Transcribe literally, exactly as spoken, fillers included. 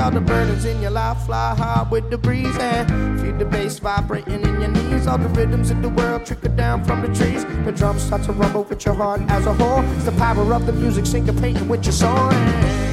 all the burdens in your life fly high with the breeze and feel the bass vibrating in your knees. All the rhythms in the world trickle down from the trees. The drums start to rumble with your heart as a whole. It's the power of the music syncopating with your soul.